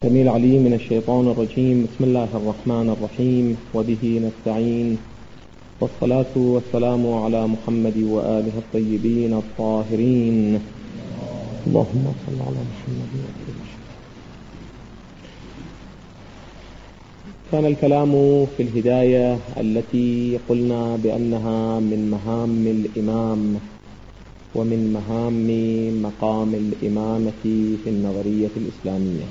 السميع العليم من الشيطان الرجيم. بسم الله الرحمن الرحيم، وبه نستعين، والصلاة والسلام على محمد وآله الطيبين الطاهرين. اللهم صل على محمد وآله. كان الكلام في الهداية التي قلنا بأنها من مهام الإمام ومن مهام مقام الإمامة في النظرية الإسلامية.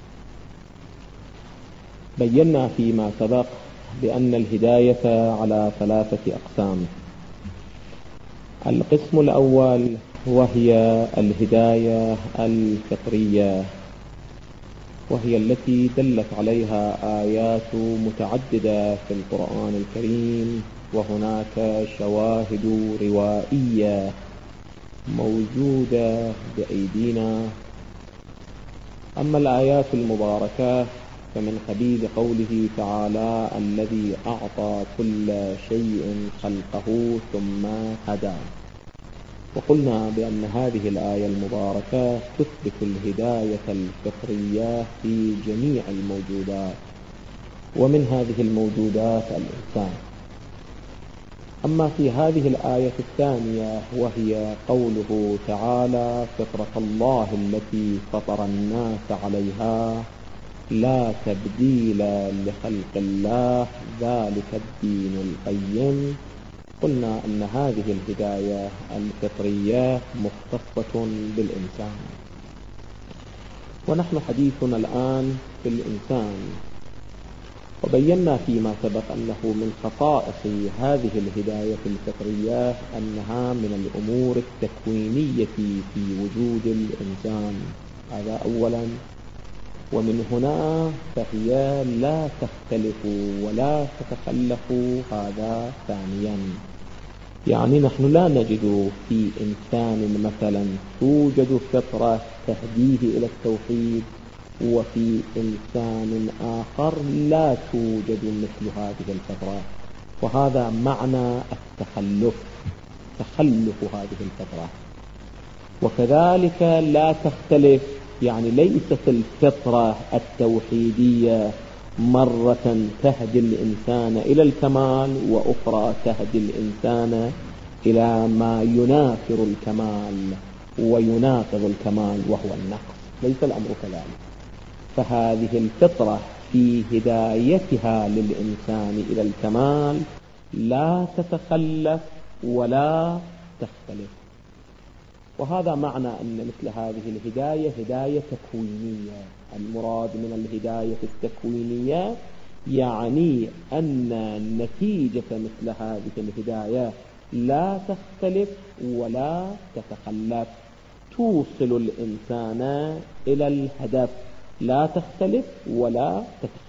بينا فيما سبق بأن الهداية على 3 أقسام. القسم الأول وهي الهداية الفطرية، وهي التي دلت عليها آيات متعددة في القرآن الكريم، وهناك شواهد روائية موجودة بأيدينا. أما الآيات المباركة فمن قبيل قوله تعالى: الذي أعطى كل شيء خلقه ثم هدى. وقلنا بأن هذه الآية المباركة تثبت الهداية الفطرية في جميع الموجودات، ومن هذه الموجودات الإنسان. أما في هذه الآية الثانية وهي قوله تعالى: فطرة الله التي فطر الناس عليها لا تبديل لخلق الله ذلك الدين القيم. قلنا أن هذه الهداية الفطرية مختصة بالإنسان، ونحن حديثنا الآن في الإنسان. وبينا فيما سبق أنه من خصائص هذه الهداية الفطرية أنها من الأمور التكوينية في وجود الإنسان، هذا أولا. ومن هنا فهي لا تختلف ولا تتخلف، هذا ثانيا. يعني نحن لا نجد في إنسان مثلا توجد فطرة تهديه إلى التوحيد، وفي إنسان آخر لا توجد مثل هذه الفطرة، وهذا معنى تخلف هذه الفطرة. وكذلك لا تختلف، يعني ليست الفطرة التوحيدية مرة تهدي الإنسان إلى الكمال، وأخرى تهدي الإنسان إلى ما ينافر الكمال ويناقض الكمال وهو النقص. ليس الأمر كذلك. فهذه الفطرة في هدايتها للإنسان إلى الكمال لا تتخلف ولا تختلف. وهذا معنى أن مثل هذه الهداية هداية تكوينية. المراد من الهداية التكوينية يعني أن نتيجة مثل هذه الهداية لا تختلف ولا تتخلف، توصل الإنسان إلى الهدف، لا تختلف ولا تتخلف.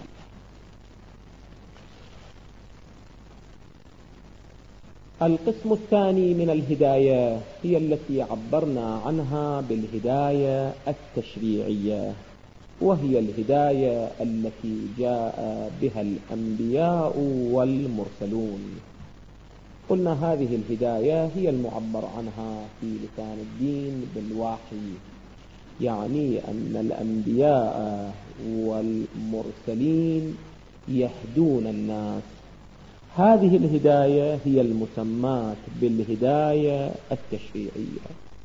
القسم الثاني من الهداية هي التي عبرنا عنها بالهداية التشريعية، وهي الهداية التي جاء بها الأنبياء والمرسلون. قلنا هذه الهداية هي المعبر عنها في لسان الدين بالوحي، يعني أن الأنبياء والمرسلين يهدون الناس. هذه الهداية هي المسماة بالهداية التشريعية.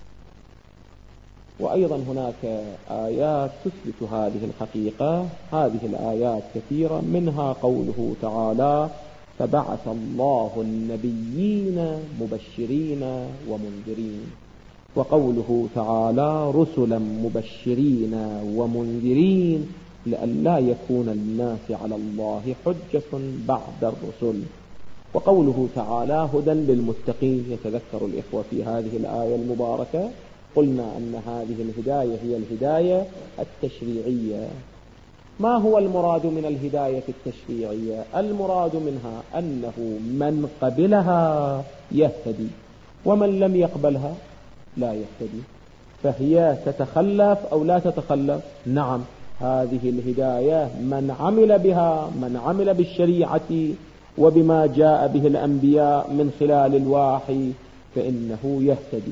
وأيضا هناك آيات تثبت هذه الحقيقة. هذه الآيات كثيرة، منها قوله تعالى: فبعث الله النبيين مبشرين ومنذرين. وقوله تعالى: رسلا مبشرين ومنذرين لئلا يكون للناس على الله حجة بعد الرسل. وقوله تعالى: هدى للمتقين. يتذكر الإخوة في هذه الآية المباركة قلنا أن هذه الهداية هي الهداية التشريعية. ما هو المراد من الهداية التشريعية؟ المراد منها أنه من قبلها يهتدي، ومن لم يقبلها لا يهتدي. فهي تتخلف أو لا تتخلف؟ نعم، هذه الهداية من عمل بها، من عمل بالشريعة وبما جاء به الأنبياء من خلال الوحي، فإنه يهتدي.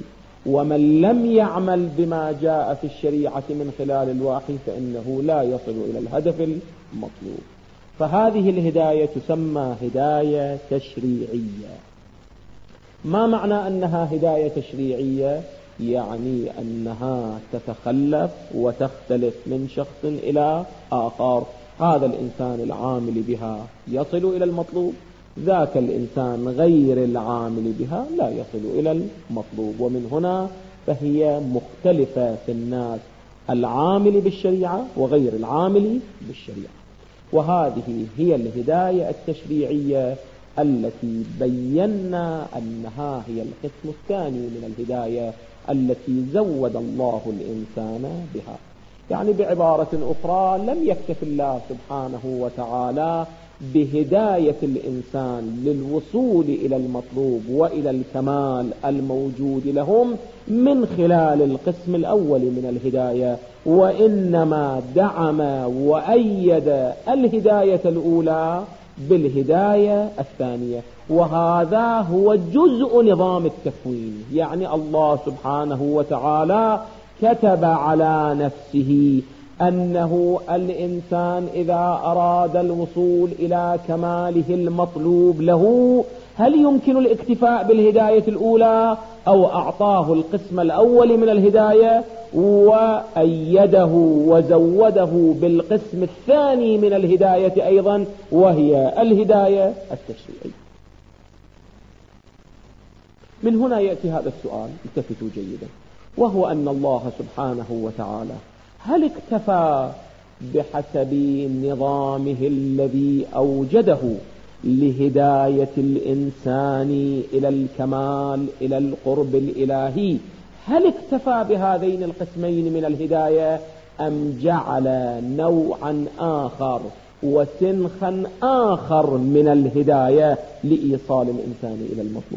ومن لم يعمل بما جاء في الشريعة من خلال الوحي فإنه لا يصل إلى الهدف المطلوب. فهذه الهداية تسمى هداية تشريعية. ما معنى أنها هداية تشريعية؟ يعني أنها تتخلف وتختلف من شخص إلى آخر. هذا الإنسان العامل بها يصل إلى المطلوب، ذاك الإنسان غير العامل بها لا يصل إلى المطلوب. ومن هنا فهي مختلفة في الناس، العامل بالشريعة وغير العامل بالشريعة. وهذه هي الهداية التشريعية التي بينا أنها هي القسم الثاني من الهداية التي زود الله الإنسان بها. يعني بعبارة أخرى، لم يكتف الله سبحانه وتعالى بهداية الإنسان للوصول إلى المطلوب وإلى الكمال الموجود لهم من خلال القسم الأول من الهداية، وإنما دعم وأيد الهداية الأولى بالهداية الثانية. وهذا هو جزء نظام التكوين. يعني الله سبحانه وتعالى كتب على نفسه أنه الإنسان إذا أراد الوصول إلى كماله المطلوب له، هل يمكن الاكتفاء بالهداية الأولى أو أعطاه القسم الأول من الهداية وأيده وزوده بالقسم الثاني من الهداية أيضا، وهي الهداية التشريعية. من هنا يأتي هذا السؤال، التفتوا جيدا، وهو أن الله سبحانه وتعالى هل اكتفى بحسب نظامه الذي أوجده لهداية الإنسان إلى الكمال إلى القرب الإلهي، هل اكتفى بهذين القسمين من الهداية أم جعل نوعا آخر وسنخا آخر من الهداية لإيصال الإنسان إلى المطلوب؟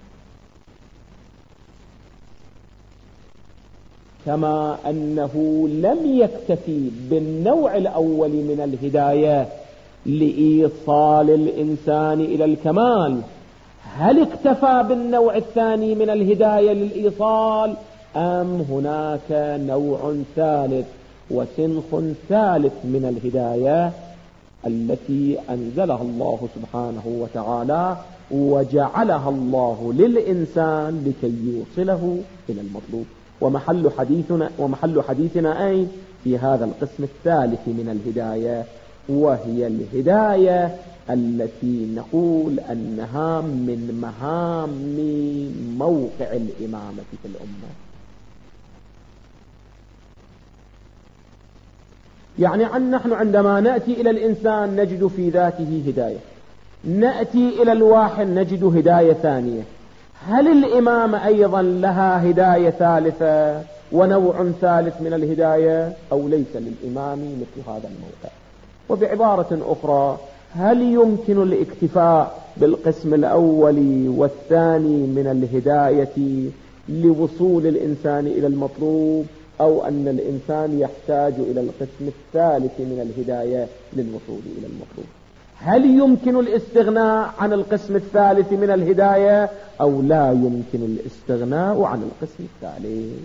كما أنه لم يكتفي بالنوع الأول من الهداية لإيصال الإنسان إلى الكمال، هل اكتفى بالنوع الثاني من الهداية للإيصال أم هناك نوع ثالث وسنخ ثالث من الهداية التي أنزلها الله سبحانه وتعالى وجعلها الله للإنسان لكي يوصله إلى المطلوب؟ ومحل حديثنا أين؟ في هذا القسم الثالث من الهداية، وهي الهداية التي نقول أنها من مهام موقع الإمامة في الأمة. يعني نحن عندما نأتي إلى الإنسان نجد في ذاته هداية، نأتي إلى الواحد نجد هداية ثانية. هل الإمامة أيضا لها هداية ثالثة ونوع ثالث من الهداية أو ليس للإمام مثل هذا الموقع؟ وبعبارة أخرى، هل يمكن الاكتفاء بالقسم الأول والثاني من الهداية لوصول الإنسان إلى المطلوب، أو أن الإنسان يحتاج إلى القسم الثالث من الهداية للوصول إلى المطلوب؟ هل يمكن الاستغناء عن القسم الثالث من الهداية أو لا يمكن الاستغناء عن القسم الثالث؟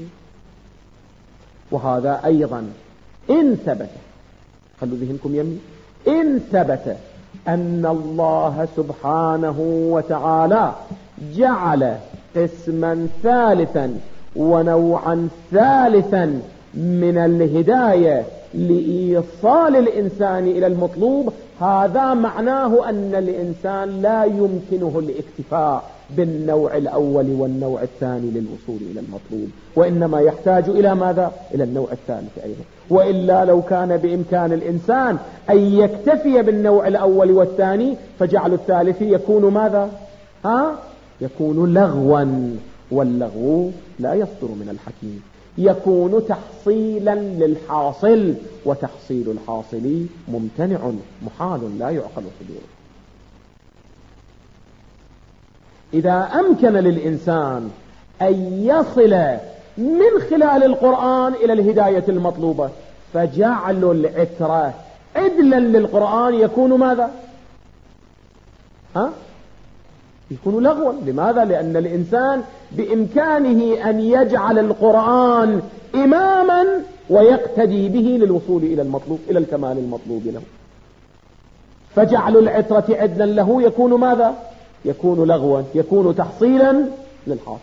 وهذا أيضا إن ثبت، خلوا ذهنكم يمي، إن ثبت أن الله سبحانه وتعالى جعل قسما ثالثا ونوعا ثالثا من الهداية لإيصال الإنسان إلى المطلوب، هذا معناه أن الإنسان لا يمكنه الاكتفاء بالنوع الأول والنوع الثاني للوصول إلى المطلوب، وإنما يحتاج إلى ماذا؟ إلى النوع الثالث أيضا. وإلا لو كان بإمكان الإنسان أن يكتفي بالنوع الأول والثاني فجعل الثالث يكون ماذا؟ يكون لغوا، واللغو لا يصدر من الحكيم، يكون تحصيلا للحاصل، وتحصيل الحاصل ممتنع محال لا يعقل صدوره. إذا أمكن للإنسان أن يصل من خلال القرآن إلى الهداية المطلوبة، فجعل العترة عدلا للقرآن يكون ماذا؟ يكون لغوا. لماذا؟ لأن الإنسان بإمكانه أن يجعل القرآن إماما ويقتدي به للوصول إلى المطلوب، إلى الكمال المطلوب له. فجعل العترة عدلا له يكون ماذا؟ يكون لغوا، يكون تحصيلا للحاصل.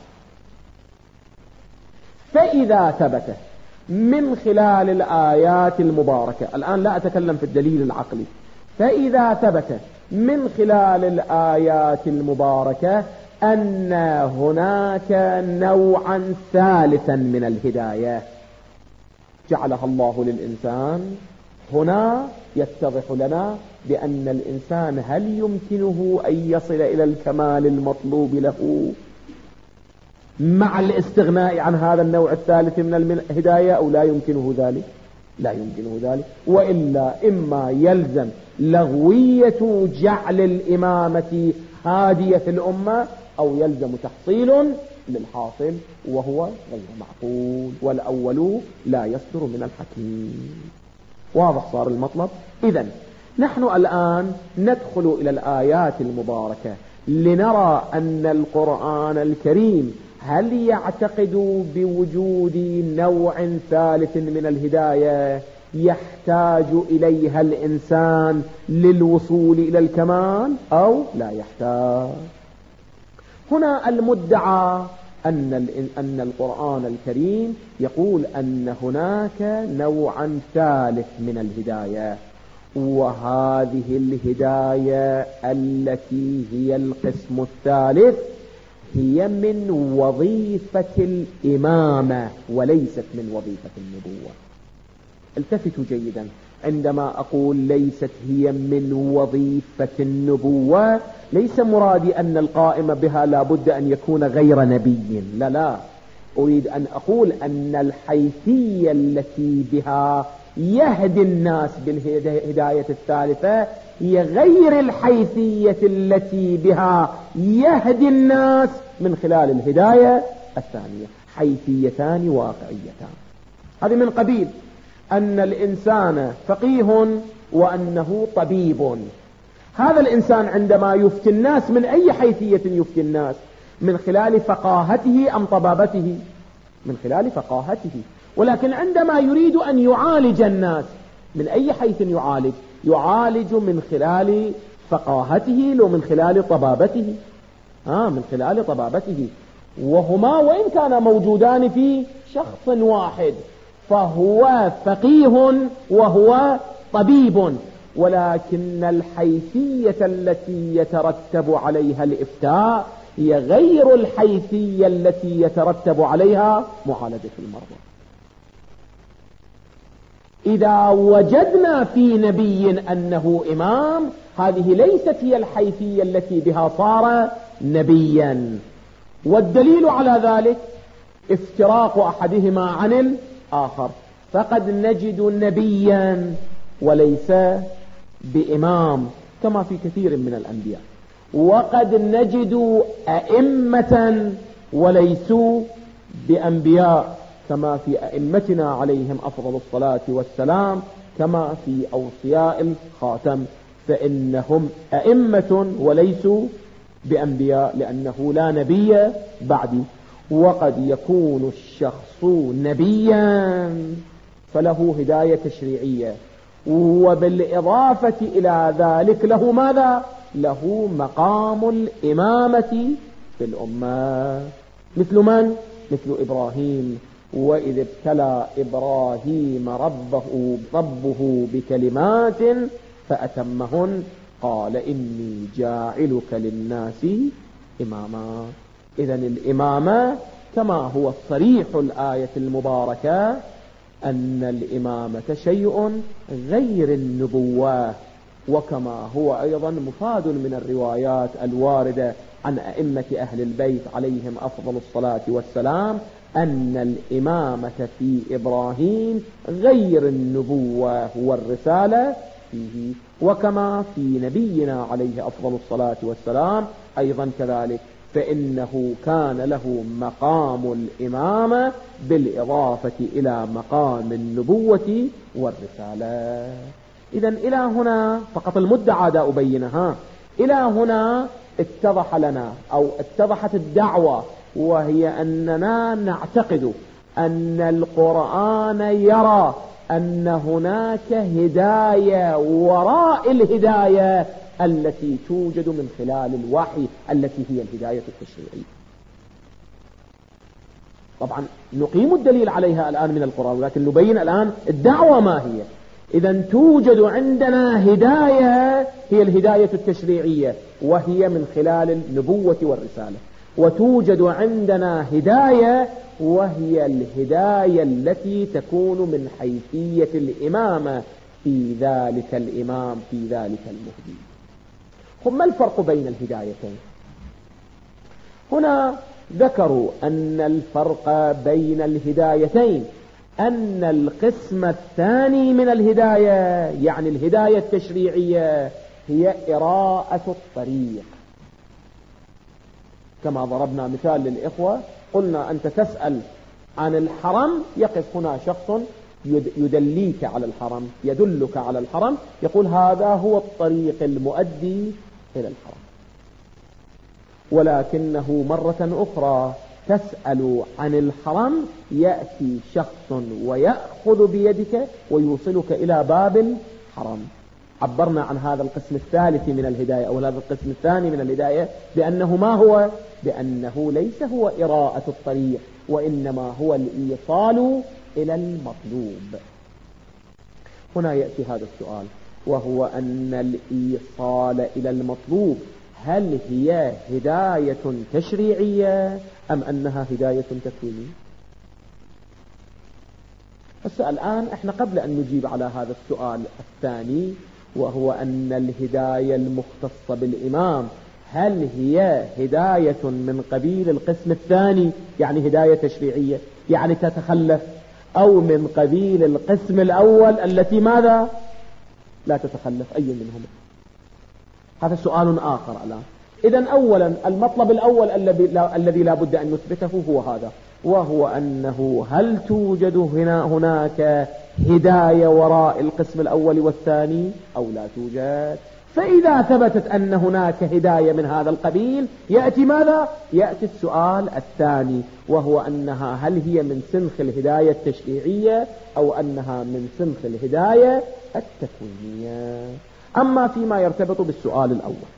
فإذا ثبت من خلال الآيات المباركة، الآن لا أتكلم في الدليل العقلي، فإذا ثبت من خلال الآيات المباركة أن هناك نوعا ثالثا من الهداية جعلها الله للإنسان، هنا يتضح لنا بأن الإنسان هل يمكنه أن يصل إلى الكمال المطلوب له مع الاستغناء عن هذا النوع الثالث من الهداية أو لا يمكنه ذلك؟ لا يمكنه ذلك، وإلا إما يلزم لغوية جعل الإمامة هادية في الأمة أو يلزم تحصيل للحاصل وهو غير معقول، والأول لا يصدر من الحكيم. واضح صار المطلب؟ إذن نحن الآن ندخل إلى الآيات المباركة لنرى أن القرآن الكريم هل يعتقد بوجود نوع ثالث من الهداية يحتاج إليها الإنسان للوصول إلى الكمال أو لا يحتاج. هنا المدعى أن القرآن الكريم يقول أن هناك نوعا ثالث من الهداية، وهذه الهداية التي هي القسم الثالث هي من وظيفة الإمامة وليست من وظيفة النبوة. التفتوا جيدا، عندما أقول ليست هي من وظيفة النبوة ليس مرادي أن القائم بها لابد أن يكون غير نبي، لا، أريد أن أقول أن الحيثية التي بها يهدي الناس بالهداية الثالثة هي غير الحيثية التي بها يهدي الناس من خلال الهداية الثانية. حيثيتان واقعيتان. هذه من قبيل أن الإنسان فقيه وأنه طبيب. هذا الإنسان عندما يفتي الناس من أي حيثية يفتي الناس؟ من خلال فقاهته أم طبابته؟ من خلال فقاهته. ولكن عندما يريد أن يعالج الناس من أي حيث يعالج؟ يعالج من خلال فقاهته لو من خلال طبابته؟ من خلال طبابته. وهما وإن كانا موجودان في شخص واحد، فهو فقيه وهو طبيب، ولكن الحيثية التي يترتب عليها الإفتاء هي غير الحيثية التي يترتب عليها معالجة المرضى. إذا وجدنا في نبي أنه إمام، هذه ليست هي الحيثية التي بها صار نبيا. والدليل على ذلك افتراق أحدهما عن الآخر، فقد نجد نبيا وليس بإمام كما في كثير من الأنبياء، وقد نجد أئمة وليسوا بأنبياء كما في أئمتنا عليهم أفضل الصلاة والسلام، كما في أوصياء الخاتم، فإنهم أئمة وليسوا بأنبياء لأنه لا نبي بعدي. وقد يكون الشخص نبيا فله هداية تشريعية، وبالإضافة إلى ذلك له ماذا؟ له مقام الإمامة في الأمة. مثل من؟ مثل إبراهيم. وإذ ابتلى إبراهيم ربه بكلمات فأتمهن قال إني جاعلك للناس إماما. إذن الإمامة كما هو الصريح الآية المباركة أن الإمامة شيء غير النبوة، وكما هو أيضا مفاد من الروايات الواردة عن أئمة أهل البيت عليهم أفضل الصلاة والسلام أن الإمامة في إبراهيم غير النبوة والرسالة فيه، وكما في نبينا عليه أفضل الصلاة والسلام أيضا كذلك، فإنه كان له مقام الإمامة بالإضافة إلى مقام النبوة والرسالة. إذن إلى هنا فقط المدعى دا أبينها، إلى هنا اتضح لنا أو اتضحت الدعوة، وهي أننا نعتقد أن القرآن يرى أن هناك هداية وراء الهداية التي توجد من خلال الوحي التي هي الهداية التشريعية. طبعا نقيم الدليل عليها الآن من القرآن، ولكن نبين الآن الدعوة ما هي. إذن توجد عندنا هداية هي الهداية التشريعية، وهي من خلال النبوة والرسالة، وتوجد عندنا هداية وهي الهداية التي تكون من حيثية الإمامة في ذلك الإمام، في ذلك المهدي. ما الفرق بين الهدايتين؟ هنا ذكروا أن الفرق بين الهدايتين أن القسم الثاني من الهداية، يعني الهداية التشريعية، هي إراءة الطريق. كما ضربنا مثال للإخوة، قلنا أنت تسأل عن الحرم، يقف هنا شخص يدليك على الحرم، يدلك على الحرم، يقول هذا هو الطريق المؤدي إلى الحرم. ولكنه مرة أخرى تسأل عن الحرم، يأتي شخص ويأخذ بيدك ويوصلك إلى باب الحرم. عبرنا عن هذا القسم الثالث من الهداية أو هذا القسم الثاني من الهداية بأنه ما هو؟ بأنه ليس هو إراءة الطريق، وإنما هو الإيصال إلى المطلوب. هنا يأتي هذا السؤال، وهو أن الإيصال إلى المطلوب هل هي هداية تشريعية أم أنها هداية تكوينية؟ الآن احنا قبل أن نجيب على هذا السؤال الثاني، وهو أن الهداية المختصة بالإمام هل هي هداية من قبيل القسم الثاني، يعني هداية تشريعية يعني تتخلف، أو من قبيل القسم الأول التي ماذا؟ لا تتخلف، أي منهما؟ هذا سؤال آخر الآن. إذن أولا المطلب الأول الذي لا بد أن نثبته هو هذا، وهو أنه هل توجد هناك هداية وراء القسم الأول والثاني أو لا توجد؟ فإذا ثبتت أن هناك هداية من هذا القبيل، يأتي ماذا؟ يأتي السؤال الثاني، وهو أنها هل هي من سنخ الهداية التشريعية أو أنها من سنخ الهداية التكوينية. أما فيما يرتبط بالسؤال الأول،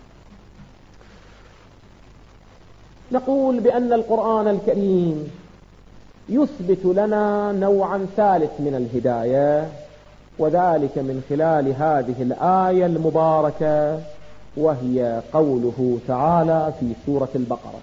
نقول بأن القرآن الكريم يثبت لنا نوعا ثالث من الهداية، وذلك من خلال هذه الآية المباركة، وهي قوله تعالى في سورة البقرة: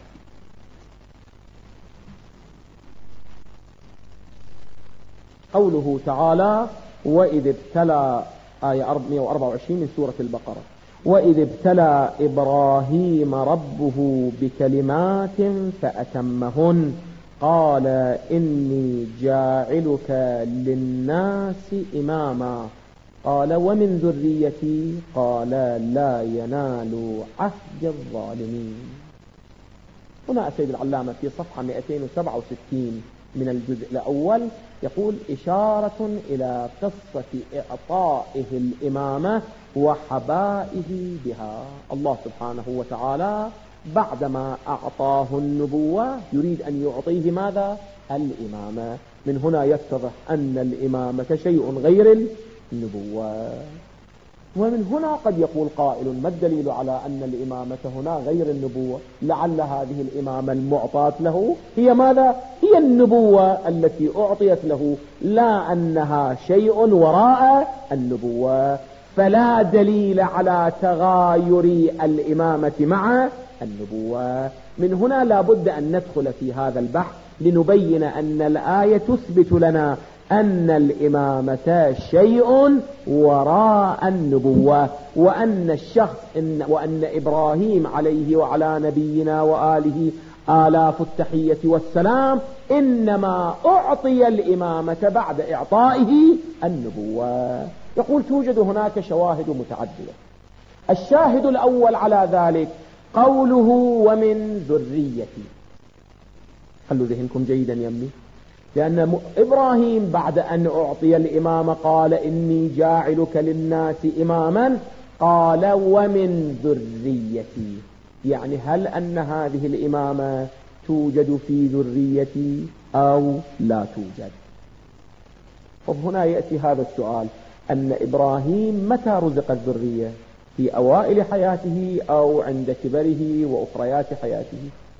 قوله تعالى وإذ ابتلى، آية 124 من سورة البقرة: وإذ ابتلى إبراهيم ربه بكلمات فأتمهن قال إني جاعلك للناس إماما قال ومن ذريتي قال لا ينال عهد الظالمين. هنا السيد العلامة في صفحة 267 من الجزء الأول يقول: إشارة إلى قصة إعطائه الإمامة وحبائه بها. الله سبحانه وتعالى بعدما أعطاه النبوة يريد أن يعطيه ماذا؟ الإمامة. من هنا يتضح أن الإمامة شيء غير النبوة. ومن هنا قد يقول قائل: ما الدليل على أن الإمامة هنا غير النبوة؟ لعل هذه الإمامة المعطاة له هي ماذا؟ هي النبوة التي أعطيت له، لا أنها شيء وراء النبوة. فلا دليل على تغاير الإمامة مع النبوة. من هنا لا بد أن ندخل في هذا البحث لنبين أن الآية تثبت لنا أن الإمامة شيء وراء النبوة، وأن الشخص وأن إبراهيم عليه وعلى نبينا وآله آلاف التحية والسلام إنما أعطي الإمامة بعد إعطائه النبوة. يقول: توجد هناك شواهد متعددة. الشاهد الأول على ذلك قوله ومن ذريتي. خلوا ذهنكم جيدا يمي، لأن إبراهيم بعد أن أعطي الإمامة قال إني جاعلك للناس إماما، قال ومن ذريتي. يعني هل أن هذه الإمامة توجد في ذريتي أو لا توجد؟ وهنا يأتي هذا السؤال، أن إبراهيم متى رزق الذرية؟ في أوائل حياته أو عند كبره وأخريات حياته؟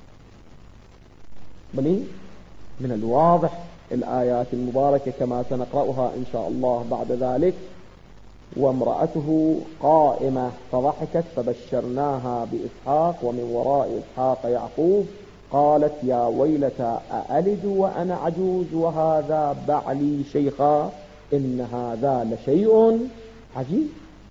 بل من الواضح الآيات المباركة كما سنقرأها إن شاء الله بعد ذلك: وامرأته قائمة فضحكت فبشرناها بإسحاق ومن وراء إسحاق يعقوب قالت يا ويلتى أألد وأنا عجوز وهذا بعلي شيخا إن هذا لشيء عجيب.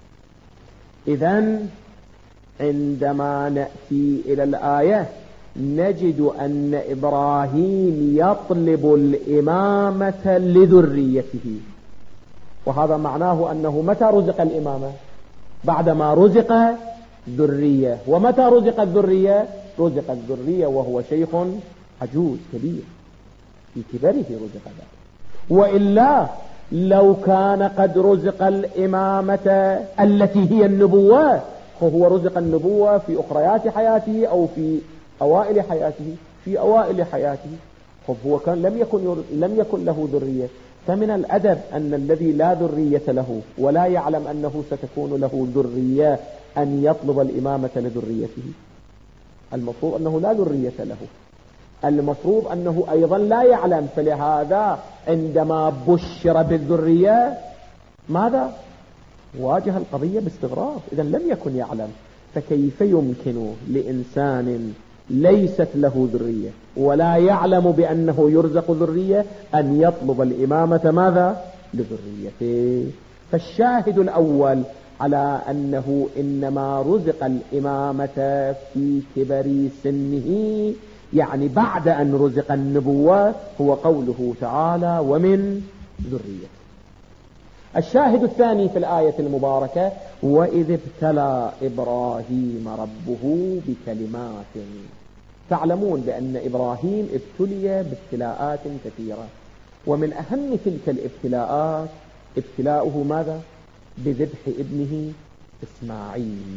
إذن عندما نأتي إلى الآية نجد أن إبراهيم يطلب الإمامة لذريته، وهذا معناه أنه متى رزق الإمامة؟ بعدما رزق ذرية. ومتى رزق الذرية؟ رزق الذرية وهو شيخ عجوز كبير، في كبره رزق ذلك. وإلا لو كان قد رزق الإمامة التي هي النبوة، فهو رزق النبوة في أخريات حياته أو في أوائل حياته. في أوائل حياته فهو كان لم يكن له ذرية. فمن الأدب أن الذي لا ذرية له ولا يعلم أنه ستكون له ذرية أن يطلب الإمامة لذريته. المفروض أنه لا ذرية له، المفروض أنه أيضا لا يعلم. فلهذا عندما بشر بالذرية ماذا؟ واجه القضية باستغراب. إذا لم يكن يعلم، فكيف يمكن لإنسان ليست له ذرية ولا يعلم بأنه يرزق ذرية أن يطلب الإمامة ماذا؟ لذريته. فالشاهد الأول على أنه إنما رزق الإمامة في كبر سنه، يعني بعد أن رزق النبوة، هو قوله تعالى ومن ذريته. الشاهد الثاني في الآية المباركة: وإذ ابتلى إبراهيم ربه بكلمات. تعلمون بأن إبراهيم ابتلي بابتلاءات كثيرة، ومن أهم تلك الابتلاءات ابتلاؤه ماذا؟ بذبح ابنه إسماعيل.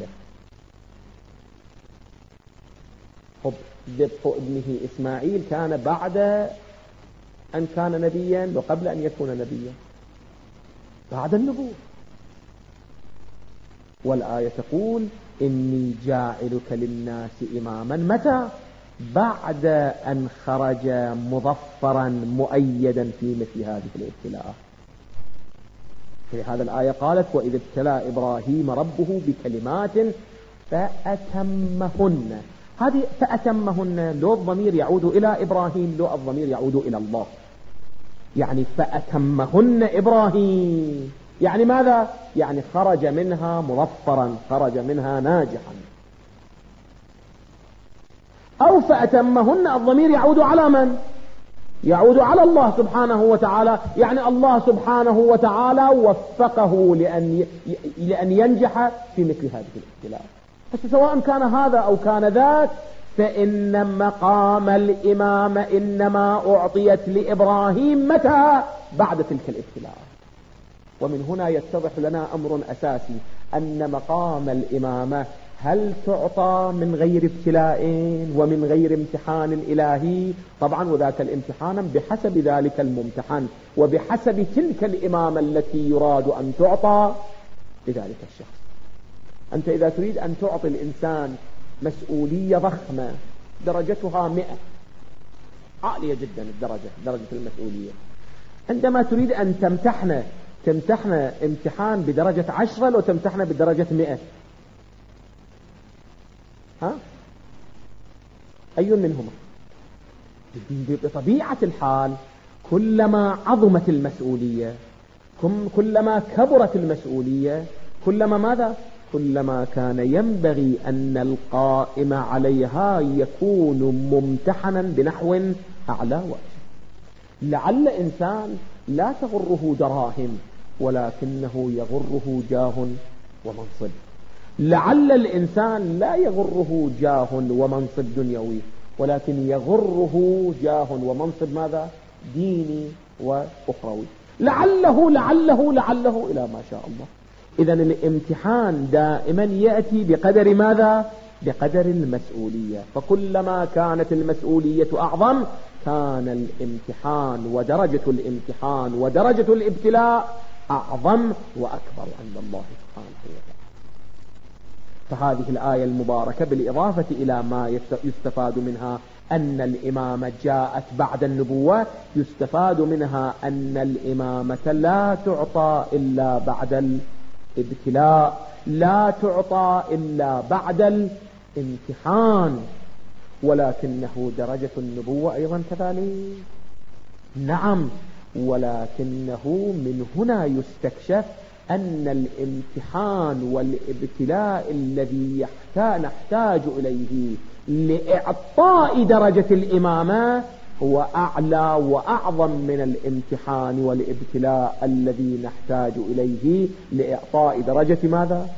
ذبح ابنه إسماعيل كان بعد أن كان نبيا وقبل أن يكون نبيا، بعد النبوة. والآية تقول إني جاعلك للناس إماما. متى؟ بعد أن خرج مظفرا مؤيدا في مثل هذه الابتلاءات. في هذا الآية قالت وإذ ابتلى إبراهيم ربه بكلمات فأتمهن. هذه فأتمهن لو الضمير يعود إلى إبراهيم، لو الضمير يعود إلى الله. يعني فأتمهن إبراهيم، يعني ماذا؟ يعني خرج منها مظفرا، خرج منها ناجحا. أو فأتمهن الضمير يعود على من؟ يعود على الله سبحانه وتعالى. يعني الله سبحانه وتعالى وفقه لأن ينجح في مثل هذه الابتلاء. فسواء كان هذا أو كان ذاك، فإن مقام الإمامة إنما أعطيت لإبراهيم متى؟ بعد تلك الابتلاء. ومن هنا يتضح لنا أمر أساسي، أن مقام الإمامة هل تعطى من غير ابتلاء ومن غير امتحان إلهي؟ طبعا، وذاك الامتحان بحسب ذلك الممتحن وبحسب تلك الإمامة التي يراد أن تعطى لذلك الشخص. أنت إذا تريد أن تعطي الإنسان مسؤولية ضخمة درجتها 100، عالية جدا درجة المسؤولية، عندما تريد أن تمتحن امتحان بدرجة 10 لو تمتحنه بدرجة 100، أي منهما؟ بطبيعة الحال كلما عظمت المسؤولية، كلما كبرت المسؤولية، كلما ماذا؟ كلما كان ينبغي أن القائم عليها يكون ممتحنا بنحو أعلى وأجل. لعل إنسان لا تغره دراهم ولكنه يغره جاه ومنصب. لعل الإنسان لا يغره جاه ومنصب دنيوي، ولكن يغره جاه ومنصب ماذا؟ ديني وأخروي. لعله إلى ما شاء الله. إذن الامتحان دائما يأتي بقدر ماذا؟ بقدر المسؤولية. فكلما كانت المسؤولية أعظم كان الامتحان ودرجة الامتحان ودرجة الابتلاء أعظم وأكبر عند الله سبحانه وتعالى. فهذه الآية المباركة بالإضافة إلى ما يستفاد منها أن الإمامة جاءت بعد النبوة، يستفاد منها أن الإمامة لا تعطى إلا بعد الابتلاء، لا تعطى إلا بعد الامتحان. ولكنه درجة النبوة أيضا كذلك، نعم، ولكنه من هنا يستكشف أن الامتحان والابتلاء الذي نحتاج إليه لإعطاء درجة الإمامة هو أعلى وأعظم من الامتحان والابتلاء الذي نحتاج إليه لإعطاء درجة ماذا؟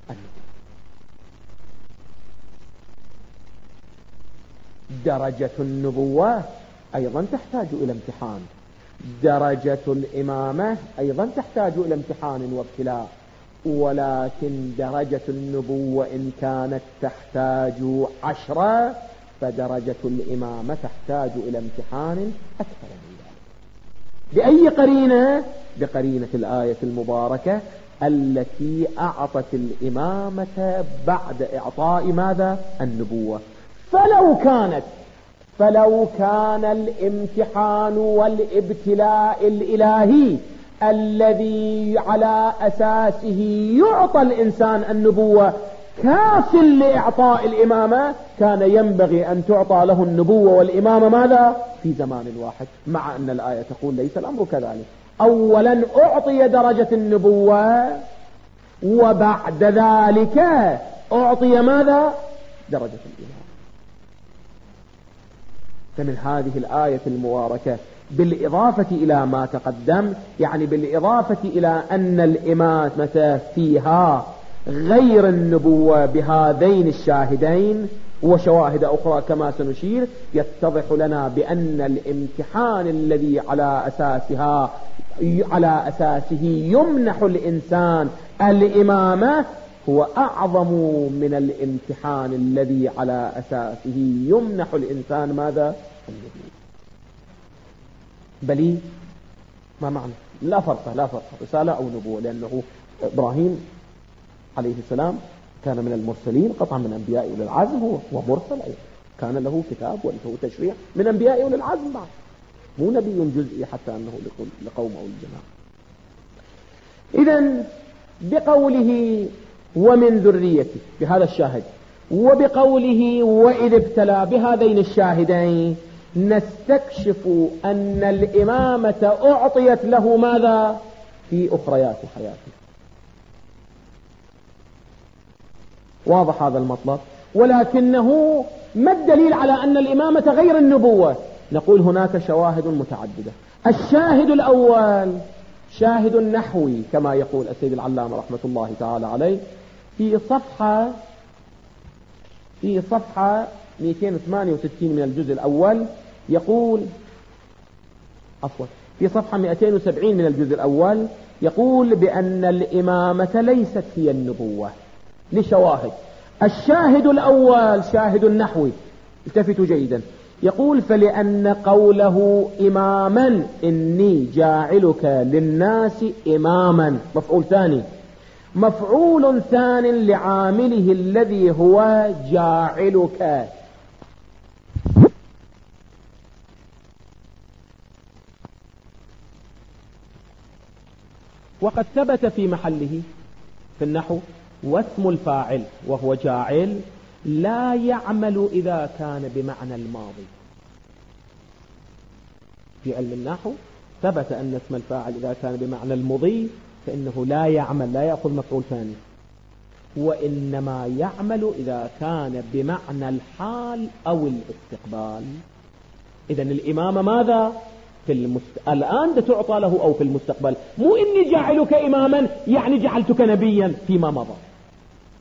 درجة النبوة أيضا تحتاج إلى امتحان، درجة الإمامة أيضا تحتاج إلى امتحان وابتلاء، ولكن درجة النبوة إن كانت تحتاج 10 فدرجة الإمامة تحتاج إلى امتحان أكثر من ذلك. بأي قرينة؟ بقرينة الآية المباركة التي أعطت الإمامة بعد إعطاء ماذا؟ النبوة. فلو كان الامتحان والابتلاء الإلهي الذي على أساسه يعطى الإنسان النبوة كاف لإعطاء الإمامة، كان ينبغي أن تعطى له النبوة والإمامة ماذا؟ في زمان واحد، مع أن الآية تقول ليس الأمر كذلك. أولا أعطي درجة النبوة وبعد ذلك أعطي ماذا؟ درجة الإمامة. فمن هذه الآية المباركة بالإضافة إلى ما تقدم، يعني بالإضافة إلى أن الإمامة فيها غير النبوة بهذين الشاهدين وشواهد أخرى كما سنشير، يتضح لنا بأن الامتحان الذي على أساسه يمنح الإنسان الإمامة هو أعظم من الامتحان الذي على أساسه يمنح الإنسان ماذا؟ النبوة. بلي ما معنى؟ لا فرق رسالة أو نبوة، لأنه إبراهيم عليه السلام كان من المرسلين قطعا من أنبياء أولي العزم، هو مرسل أيضا، كان له كتاب وله تشريع من أنبياء أولي العزم بعد، مو نبي جزئي حتى أنه لقوم أو الجماعة. إذن بقوله ومن ذريته بهذا الشاهد، وبقوله وإذ ابتلى بهذين الشاهدين، نستكشف أن الإمامة أعطيت له ماذا؟ في أخريات حياته. واضح هذا المطلب؟ ولكنه ما الدليل على أن الإمامة غير النبوة؟ نقول هناك شواهد متعددة. الشاهد الأول شاهد نحوي كما يقول السيد العلامة رحمة الله تعالى عليه في صفحة 268 من الجزء الأول، يقول في صفحة 270 من الجزء الأول يقول بأن الإمامة ليست هي النبوة لشواهد. الشاهد الأول شاهد نحوي، التفتوا جيدا، يقول فلأن قوله إماما إني جاعلك للناس إماما، مفعول ثاني، مفعول ثان لعامله الذي هو جاعلك. وقد ثبت في محله في النحو واسم الفاعل وهو جاعل لا يعمل إذا كان بمعنى الماضي. في علم النحو ثبت أن اسم الفاعل إذا كان بمعنى المضي فإنه لا يعمل، لا يأخذ مفعول ثاني، وإنما يعمل إذا كان بمعنى الحال أو الاستقبال. إذن الإمامة ماذا؟ الآن تعطى له أو في المستقبل، مو إني جعلك إماما يعني جعلتك نبيا فيما مضى.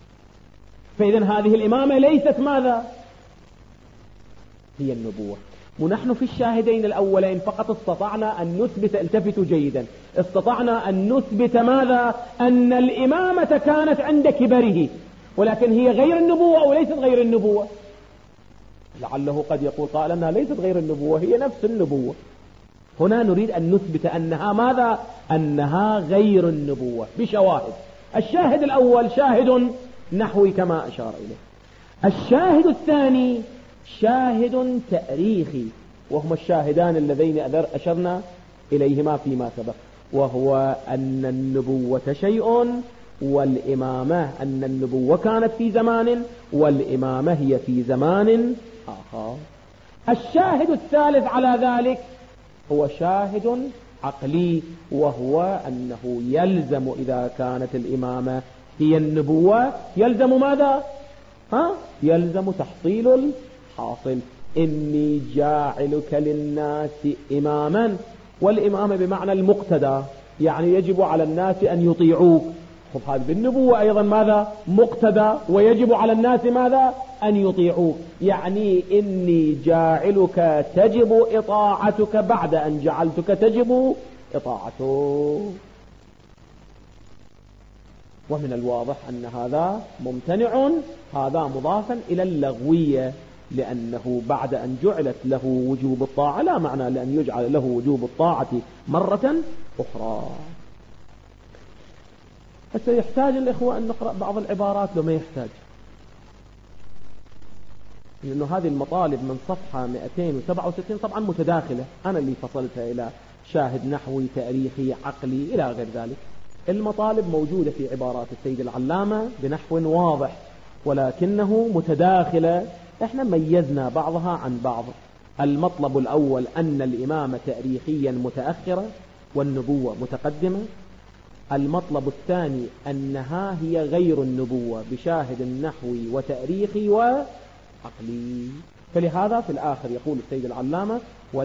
فإذن هذه الإمامة ليست ماذا؟ هي النبوة. ونحن في الشاهدين الأولين فقط استطعنا أن نثبت، التفتوا جيدا، استطعنا أن نثبت ماذا؟ أن الإمامة كانت عند كبره، ولكن هي غير النبوة أو ليست غير النبوة. لعله قد يقول قال أنها ليست غير النبوة، هي نفس النبوة. هنا نريد أن نثبت أنها ماذا؟ أنها غير النبوة بشواهد. الشاهد الأول شاهد نحوي كما أشار إليه. الشاهد الثاني شاهد تاريخي، وهما الشاهدان اللذين أشرنا إليهما فيما سبق، وهو أن النبوة شيء والإمامة، أن النبوة كانت في زمان والإمامة هي في زمان آخر. الشاهد الثالث على ذلك هو شاهد عقلي، وهو أنه يلزم إذا كانت الإمامة هي النبوة يلزم ماذا؟ يلزم تحصيل الحاصل. إني جاعلك للناس إماما، والإمامة بمعنى المقتدى، يعني يجب على الناس أن يطيعوك. خب هذا بالنبوة أيضا ماذا؟ مقتدى، ويجب على الناس ماذا؟ أن يطيعوك. يعني إني جاعلك تجب إطاعتك بعد أن جعلتك تجب إطاعتك. ومن الواضح أن هذا ممتنع، هذا مضافا إلى اللغوية، لأنه بعد أن جعلت له وجوب الطاعة لا معنى لأن يجعل له وجوب الطاعة مرة أخرى. فسيحتاج الإخوة أن نقرأ بعض العبارات لو ما يحتاج، لأنه هذه المطالب من صفحة 267 طبعا متداخلة، أنا اللي فصلتها إلى شاهد نحوي تاريخي عقلي إلى غير ذلك. المطالب موجودة في عبارات السيد العلامة بنحو واضح، ولكنه متداخلة، احنا ميزنا بعضها عن بعض. المطلب الأول أن الإمامة تاريخيا متأخرة والنبوة متقدمة. المطلب الثاني أنها هي غير النبوة بشاهد نحوي وتاريخي وعقلي. فلهذا في الآخر يقول السيد العلامة: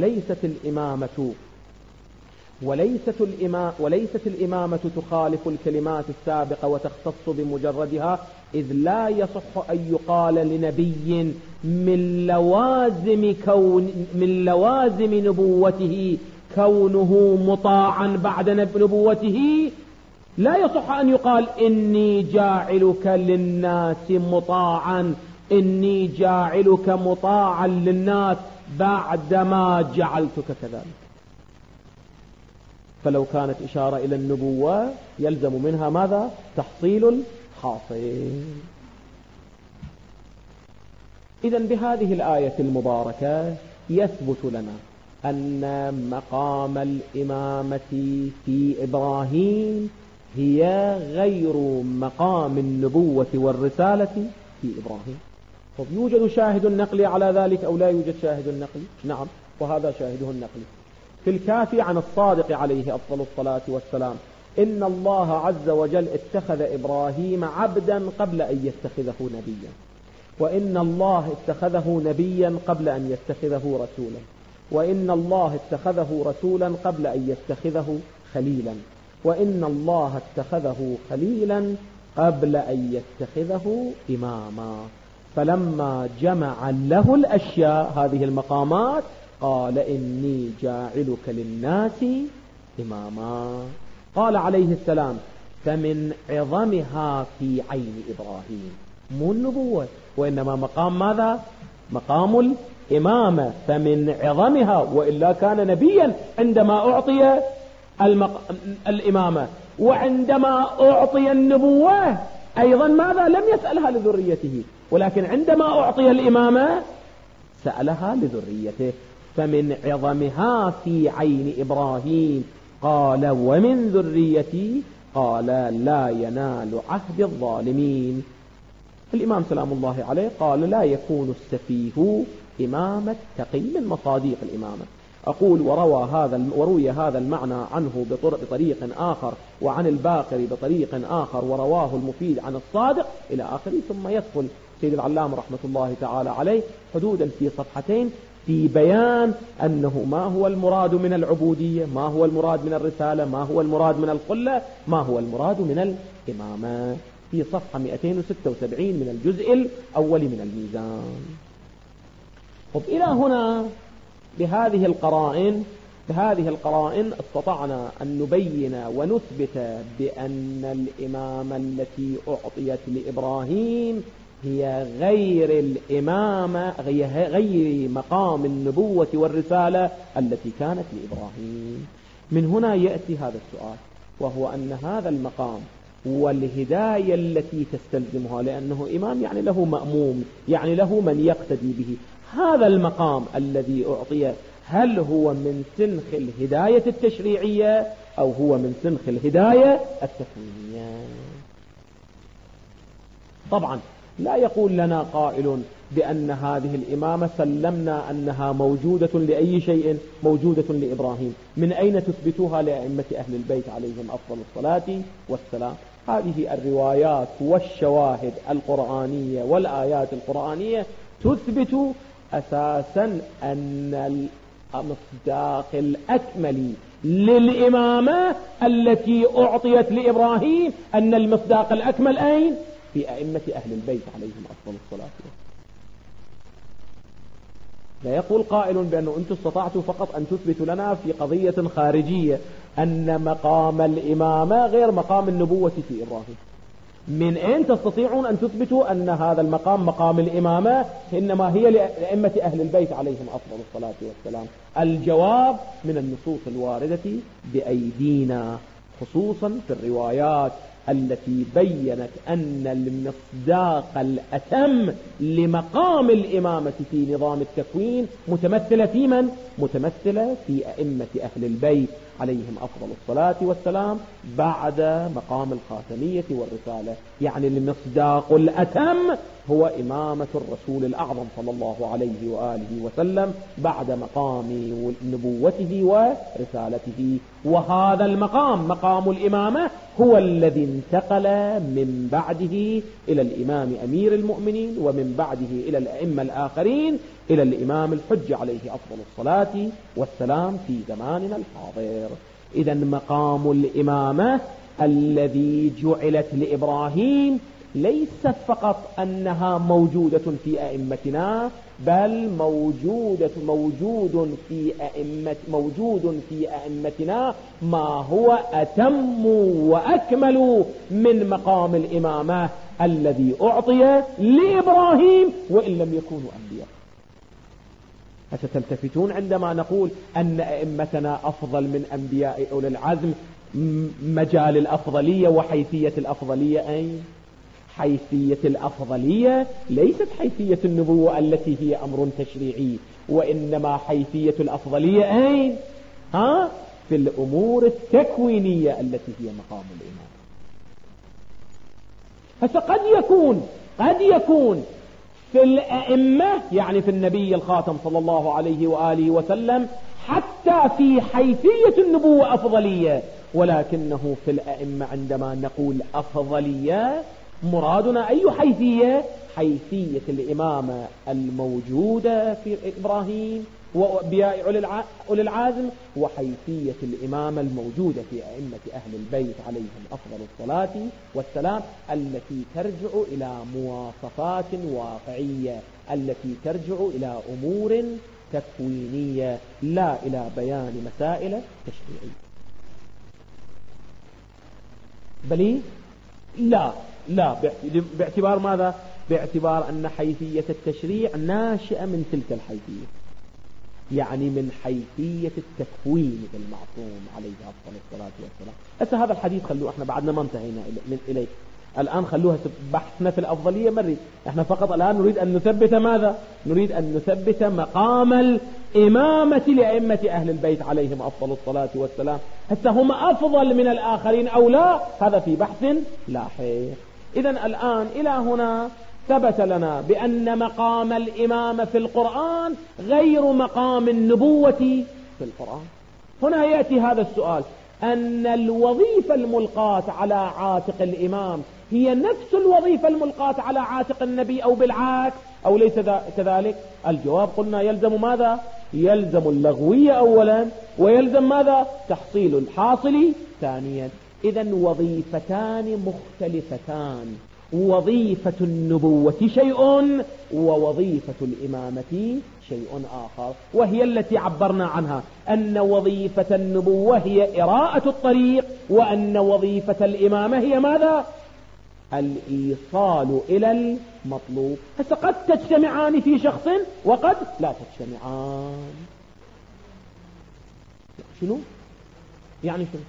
وليست الإمامة تخالف الكلمات السابقة وتختص بمجردها، إذ لا يصح أن يقال لنبي من لوازم نبوته كونه مطاعا بعد نبوته. لا يصح أن يقال إني جاعلك للناس مطاعا، إني جاعلك مطاعا للناس بعدما جعلتك كذلك. فلو كانت إشارة إلى النبوة يلزم منها ماذا؟ تحصيل الحاصل. إذن بهذه الآية المباركة يثبت لنا أن مقام الإمامة في إبراهيم هي غير مقام النبوة والرسالة في إبراهيم. طب يوجد شاهد نقلي على ذلك أو لا يوجد شاهد نقلي؟ نعم، وهذا شاهده النقلي في الكافي عن الصادق عليه أفضل الصلاة والسلام: إن الله عز وجل اتخذ إبراهيم عبدا قبل أن يتخذه نبيا، وإن الله اتخذه نبيا قبل أن يتخذه رسولا، وإن الله اتخذه رسولا قبل أن يتخذه خليلا، وإن الله اتخذه خليلا قبل أن يتخذه إماما. فلما جمع له الأشياء هذه المقامات قال: إني جاعلك للناس إماما. قال عليه السلام: فمن عظمها في عين إبراهيم، مو النبوة وإنما مقام ماذا؟ مقام الإمامة. فمن عظمها، وإلا كان نبيا عندما أعطي الإمامة، وعندما أعطي النبوة أيضا ماذا؟ لم يسألها لذريته، ولكن عندما أعطي الإمامة سألها لذريته. فمن عظمها في عين إبراهيم قال: ومن ذريتي، قال: لا ينال عهد الظالمين. الإمام سلام الله عليه قال: لا يكون السفيه إمام التقي من مصاديق الإمامة. أقول: وروي هذا المعنى عنه بطريق آخر، وعن الباقر بطريق آخر، ورواه المفيد عن الصادق إلى آخره. ثم يدخل سيد العلام رحمة الله تعالى عليه حدودا في صفحتين في بيان أنه ما هو المراد من العبودية، ما هو المراد من الرسالة، ما هو المراد من الخلة، ما هو المراد من الإمامة، في صفحة 276 من الجزء الأول من الميزان. طب إلى هنا بهذه القرائن استطعنا أن نبين ونثبت بأن الإمامة التي أعطيت لإبراهيم هي غير مقام النبوة والرسالة التي كانت لإبراهيم. من هنا يأتي هذا السؤال، وهو أن هذا المقام والهداية التي تستلزمها، لأنه إمام يعني له مأموم، يعني له من يقتدي به، هذا المقام الذي أعطي هل هو من سنخ الهداية التشريعية أو هو من سنخ الهداية التكوينية؟ طبعا لا يقول لنا قائل بأن هذه الإمامة سلمنا أنها موجودة لأي شيء، موجودة لإبراهيم. من أين تثبتها لأئمة أهل البيت عليهم أفضل الصلاة والسلام؟ هذه الروايات والشواهد القرآنية والآيات القرآنية تثبت أساسا أن المصداق الأكمل للإمامة التي أعطيت لإبراهيم، أن المصداق الأكمل أين؟ في أئمة أهل البيت عليهم أفضل الصلاة والسلام. لا يقول قائل بأنه أنتم استطعتوا فقط أن تثبتوا لنا في قضية خارجية أن مقام الإمامة غير مقام النبوة في إبراهيم. من أين تستطيعون أن تثبتوا أن هذا المقام مقام الإمامة إنما هي لأئمة أهل البيت عليهم أفضل الصلاة والسلام؟ الجواب من النصوص الواردة بأيدينا، خصوصا في الروايات التي بيّنت أن المصداق الأتم لمقام الإمامة في نظام التكوين متمثلة في من؟ متمثلة في أئمة أهل البيت عليهم أفضل الصلاة والسلام بعد مقام الخاتمية والرسالة. يعني المصداق الأتم هو إمامة الرسول الأعظم صلى الله عليه وآله وسلم بعد مقام نبوته ورسالته. وهذا المقام، مقام الإمامة، هو الذي انتقل من بعده إلى الإمام أمير المؤمنين، ومن بعده إلى الأئمة الآخرين، إلى الإمام الحجة عليه أفضل الصلاة والسلام في زماننا الحاضر. إذا مقام الإمامة الذي جعلت لإبراهيم ليس فقط أنها موجودة في أئمتنا، بل موجود في أئمتنا ما هو أتم وأكمل من مقام الإمامة الذي أعطي لإبراهيم وإن لم يكونوا أنبياء. أتلتفتون عندما نقول أن أئمتنا أفضل من أنبياء أولي العزم؟ مجال الأفضلية وحيثية الأفضلية أين؟ حيثية الأفضلية ليست حيثية النبوة التي هي أمر تشريعي، وإنما حيثية الأفضلية أين؟ في الأمور التكوينية التي هي مقام الإمام. قد يكون في الأئمة، يعني في النبي الخاتم صلى الله عليه وآله وسلم، حتى في حيثية النبوة أفضلية، ولكنه في الأئمة عندما نقول أفضلية مرادنا أي حيثية؟ حيثية الإمامة الموجودة في إبراهيم وأنبياء أولي العزم، وحيثية الإمامة الموجودة في أئمة أهل البيت عليهم أفضل الصلاة والسلام، التي ترجع إلى مواصفات واقعية، التي ترجع إلى أمور تكوينية، لا إلى بيان مسائل تشريعية. بل لا باعتبار ماذا؟ باعتبار أن حيثية التشريع ناشئة من تلك الحيثية، يعني من حيثية التكوين بالمعصوم عليه أفضل الصلاة والسلام. هسه هذا الحديث خلوه، احنا بعدنا ما انتهينا إليه الآن، خلوها بحثنا في الأفضلية مري، احنا فقط الآن نريد أن نثبت ماذا؟ نريد أن نثبت مقام الإمامة لأئمة أهل البيت عليهم أفضل الصلاة والسلام. هسه هم أفضل من الآخرين أو لا؟ هذا في بحث لاحق. إذن الآن إلى هنا ثبت لنا بأن مقام الإمامة في القرآن غير مقام النبوة في القرآن. هنا يأتي هذا السؤال، أن الوظيفة الملقاة على عاتق الإمام هي نفس الوظيفة الملقاة على عاتق النبي أو بالعكس أو ليس كذلك؟ الجواب قلنا يلزم ماذا؟ يلزم اللغوية أولا، ويلزم ماذا؟ تحصيل الحاصل ثانيا. إذن وظيفتان مختلفتان، وظيفة النبوة شيء ووظيفة الإمامة شيء آخر، وهي التي عبرنا عنها أن وظيفة النبوة هي إراءة الطريق، وأن وظيفة الإمامة هي ماذا؟ الإيصال إلى المطلوب. قد تجتمعان في شخص وقد لا تجتمعان. شنو؟ يعني شنو؟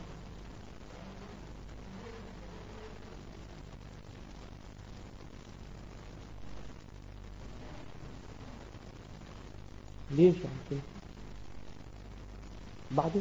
ليش يعني كده؟ بعدين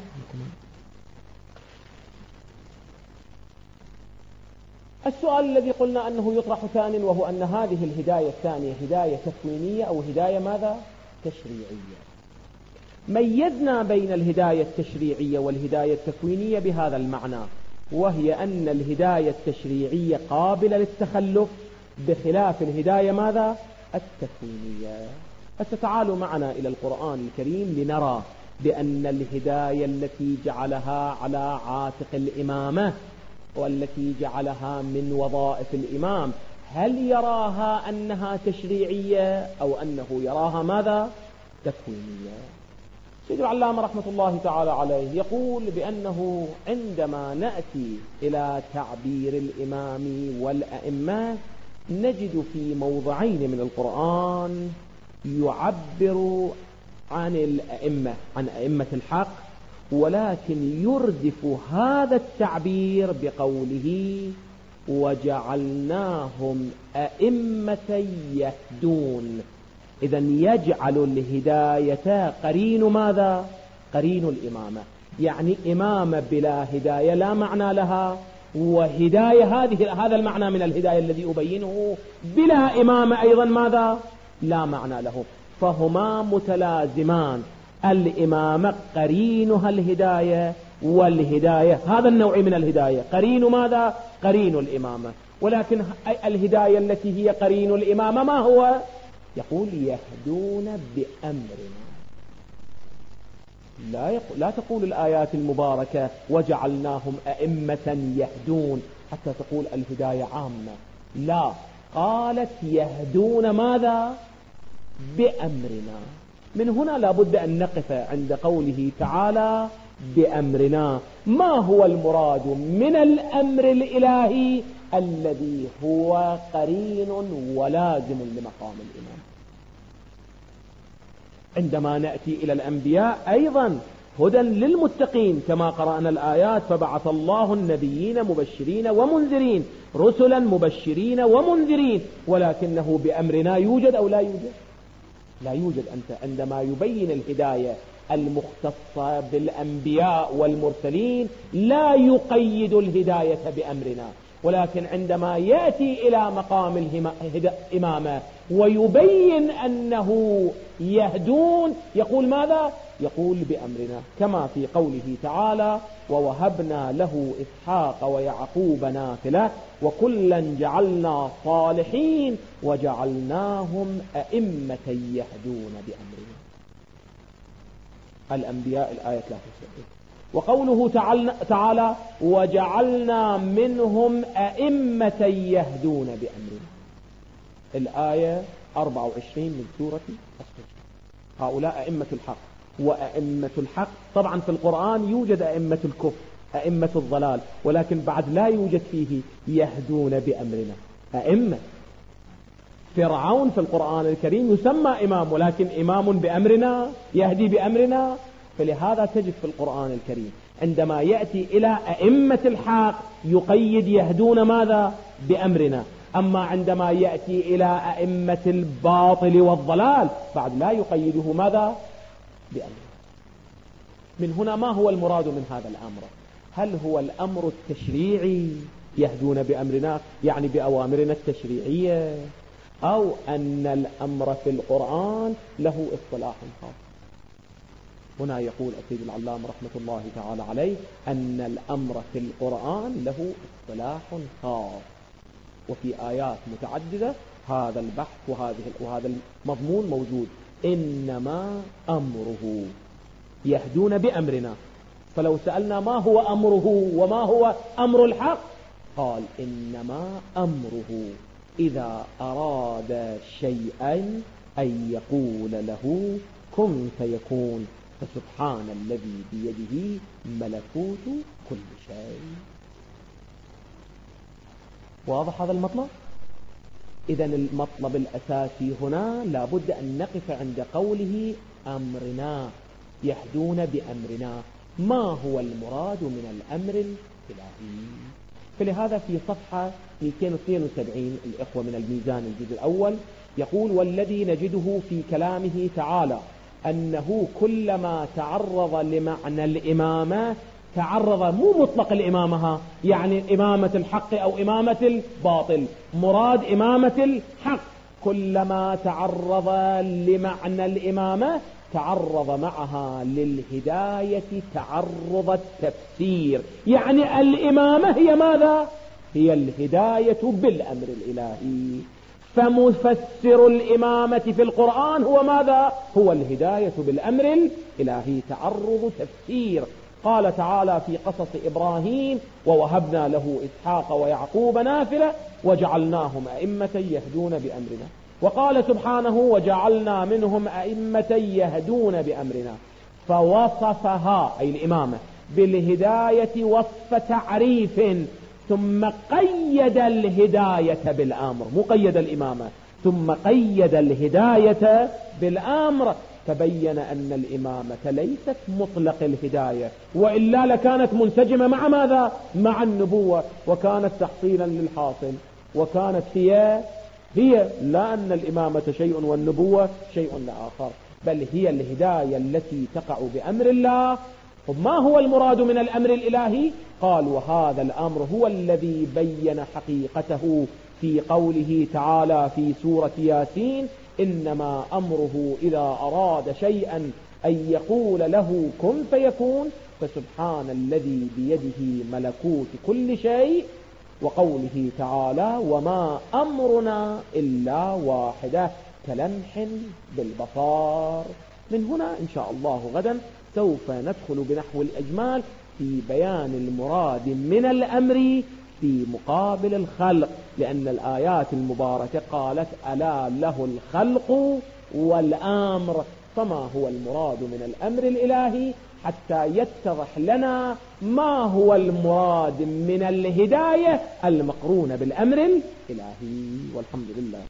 السؤال الذي قلنا أنه يطرح ثاني، وهو أن هذه الهداية الثانية هداية تكوينية أو هداية ماذا؟ تشريعية. ميزنا بين الهداية التشريعية والهداية التكوينية بهذا المعنى، وهي أن الهداية التشريعية قابلة للتخلف بخلاف الهداية ماذا؟ التكوينية. فتعالوا معنا إلى القرآن الكريم لنرى بأن الهداية التي جعلها على عاتق الإمامة والتي جعلها من وظائف الإمام، هل يراها أنها تشريعية أو أنه يراها ماذا؟ تكوينية؟ سيد العلامة رحمة الله تعالى عليه يقول بأنه عندما نأتي إلى تعبير الإمام والأئمة نجد في موضعين من القرآن يعبر عن الأئمة، عن أئمة الحق، ولكن يردف هذا التعبير بقوله وجعلناهم أئمة يهدون. إذن يجعل الهداية قرين ماذا؟ قرين الإمامة. يعني إمامة بلا هداية لا معنى لها، وهداية هذا المعنى من الهداية الذي أبينه بلا إمامة أيضا ماذا؟ لا معنى له. فهما متلازمان، الإمامة قرينها الهداية، والهداية هذا النوع من الهداية قرين ماذا؟ قرين الإمامة. ولكن الهداية التي هي قرين الإمامة ما هو؟ يقول يهدون بأمرنا. لا تقول الآيات المباركة وجعلناهم أئمة يهدون حتى تقول الهداية عامة، لا، قالت يهدون ماذا؟ بأمرنا. من هنا لابد أن نقف عند قوله تعالى بأمرنا. ما هو المراد من الأمر الإلهي الذي هو قرين ولازم لمقام الإمام؟ عندما نأتي إلى الأنبياء أيضا هدى للمتقين كما قرأنا الآيات فبعث الله النبيين مبشرين ومنذرين رسلا مبشرين ومنذرين، ولكنه بأمرنا يوجد أو لا يوجد؟ لا يوجد. أنت عندما يبين الهداية المختصة بالأنبياء والمرسلين لا يقيد الهداية بأمرنا، ولكن عندما يأتي إلى مقام الإمامة ويبين أنه يهدون يقول ماذا؟ يقول بأمرنا، كما في قوله تعالى ووهبنا له إسحاق ويعقوب نافلة وكلا جعلنا صالحين وجعلناهم أئمة يهدون بأمرنا. الأنبياء الآية 63. وقوله تعالى وجعلنا منهم أئمة يهدون بأمرنا، الآية 24 من سورة الصف. هؤلاء أئمة الحق. وأئمة الحق طبعا في القرآن يوجد أئمة الكفر أئمة الضلال، ولكن بعد لا يوجد فيه يهدون بأمرنا أئمة. فرعون في القرآن الكريم يسمى إمام، ولكن إمام بأمرنا يهدي بأمرنا. فلهذا تجد في القرآن الكريم عندما يأتي إلى أئمة الحق يقيد يهدون ماذا؟ بأمرنا. أما عندما يأتي إلى أئمة الباطل والضلال بعد لا يقيده ماذا؟ بأمرنا. من هنا ما هو المراد من هذا الأمر؟ هل هو الأمر التشريعي يهدون بأمرنا يعني بأوامرنا التشريعية، أو أن الأمر في القرآن له اصطلاح خاص؟ هنا يقول السيد العلامة رحمة الله تعالى عليه أن الأمر في القرآن له اصطلاح خاص، وفي آيات متعددة هذا البحث وهذا المضمون موجود. إنما أمره يهدون بأمرنا. فلو سألنا ما هو أمره وما هو أمر الحق قال إنما أمره إذا أراد شيئا أن يقول له كن فيكون، فسبحان الذي بيده ملكوت كل شيء. واضح هذا المطلب؟ إذن المطلب الأساسي هنا لابد أن نقف عند قوله أمرنا، يهدون بأمرنا. ما هو المراد من الأمر الإلهي؟ فلهذا في صفحة 272 الإخوة من الميزان الجزء الأول يقول: والذي نجده في كلامه تعالى أنه كلما تعرض لمعنى الإمامة تعرض، مو مطلق الإمامة يعني إمامة الحق أو إمامة الباطل، مراد إمامة الحق، كلما تعرض لمعنى الإمامة تعرض معها للهداية تعرض التفسير. يعني الإمامة هي ماذا؟ هي الهداية بالأمر الإلهي. فمفسر الإمامة في القرآن هو ماذا؟ هو الهداية بالأمر الإلهي تعرض تفسير. قال تعالى في قصص إبراهيم: ووهبنا له إسحاق ويعقوب نافلة وجعلناهم أئمة يهدون بأمرنا. وقال سبحانه: وجعلنا منهم أئمة يهدون بأمرنا. فوصفها أي الإمامة بالهداية وصف تعريف، ثم قيد الهداية بالأمر، مو قيد الإمامة، ثم قيد الهداية بالأمر، فبين أن الإمامة ليست مطلق الهداية، وإلا لكانت منسجمة مع ماذا؟ مع النبوة، وكانت تحصيلا للحاصل، وكانت هي لا أن الإمامة شيء والنبوة شيء آخر، بل هي الهداية التي تقع بأمر الله. ما هو المراد من الأمر الإلهي؟ قال: وهذا الأمر هو الذي بين حقيقته في قوله تعالى في سورة ياسين: إنما أمره إذا أراد شيئا أن يقول له كن فيكون، فسبحان الذي بيده ملكوت كل شيء. وقوله تعالى: وما أمرنا إلا واحدة كلمح بالبصار. من هنا إن شاء الله غدا سوف ندخل بنحو الأجمال في بيان المراد من الأمر في مقابل الخلق، لأن الآيات المباركة قالت: ألا له الخلق والأمر. فما هو المراد من الأمر الإلهي حتى يتضح لنا ما هو المراد من الهداية المقرونة بالأمر الإلهي. والحمد لله.